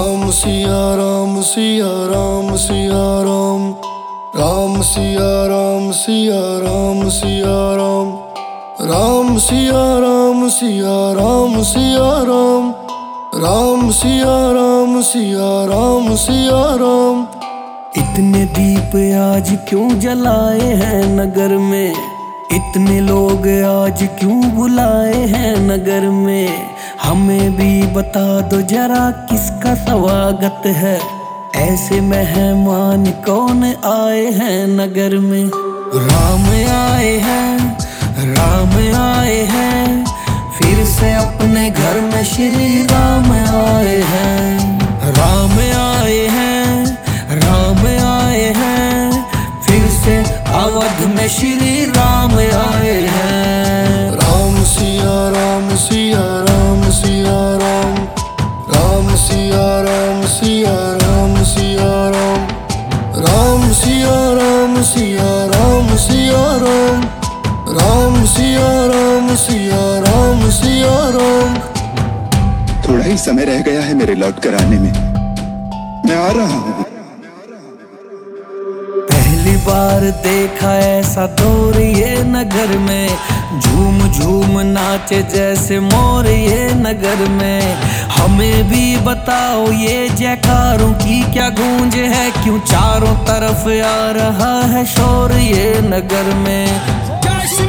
राम सिया राम सिया राम सिया राम, राम सिया राम सिया राम सिया राम, राम सिया राम सिया राम सिया राम, राम सिया राम सिया राम सिया राम। इतने दीप आज क्यों जलाए हैं नगर में, इतने लोग आज क्यों बुलाए हैं नगर में। हमें भी बता दो जरा किसका स्वागत है, ऐसे मेहमान कौन आए हैं नगर में। राम आए हैं, राम आए हैं, फिर से अपने घर में श्री राम आए हैं। राम आए हैं, राम आए हैं, फिर से अवध में श्री राम आए हैं। राम सिया राम सिया राम सिया राम, राम सिया राम सिया राम सिया राम, राम सिया राम सिया राम सिया राम, राम सिया राम सिया राम सिया राम। थोड़ा ही समय रह गया है मेरे लौट कर आने में, मैं आ रहा हूँ। पहली बार देखा ऐसा दौर ये नगर में, झूम झूम नाचे जैसे मोर ये नगर में। हमें भी बताओ ये जयकारों की क्या गूंज है, क्यों चारों तरफ आ रहा है शोर ये नगर में। जय श्री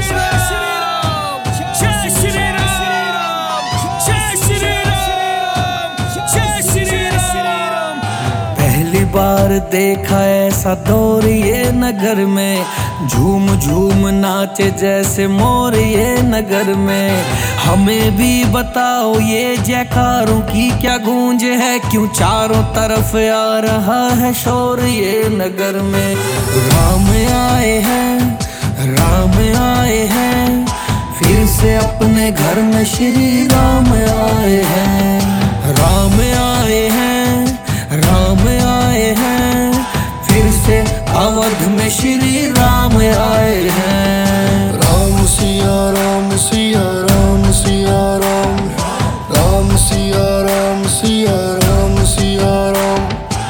राम, जय श्री राम, जय श्री राम, जय श्री राम। पहली बार देखा ऐसा दौर ये नगर में, झूम झूम नाचे जैसे मोर ये नगर में। हमें भी बताओ ये जयकारों की क्या गूंज है, क्यों चारों तरफ आ रहा है शोर ये नगर में। राम आए हैं, राम आए हैं, फिर से अपने घर में श्री राम आए हैं। राम आए हैं, राम आए हैं, फिर से अवध में श्री राम आए हैं। राम सिया राम सिया राम सिया राम, राम सिया राम सिया राम सिया राम,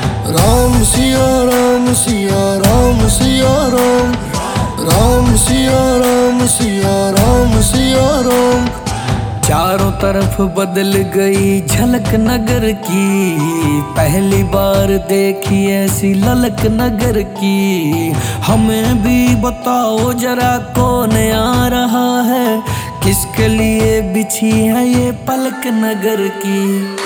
राम सिया राम सिया राम सिया राम, राम सिया राम सिया राम सिया राम। चारों तरफ बदल गई झलक नगर की, पहली बार देखी ऐसी ललक नगर की। हमें भी बताओ जरा कौन आ रहा है, किसके लिए बिछी है ये पलक नगर की।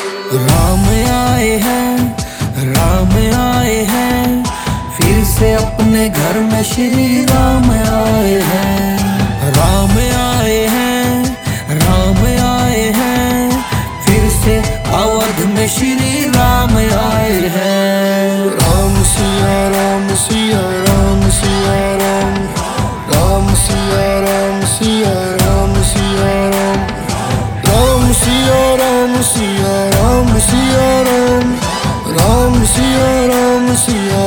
राम आए हैं, राम आए हैं, फिर से अपने घर में श्री राम आए हैं। राम आए हैं, राम आए हैं, फिर से अवध में श्री राम आए हैं। राम सिया राम सिया राम सिया राम, राम सिया राम सिया राम सिया राम, राम सिया राम सिया राम सिया राम, राम सिया राम सिया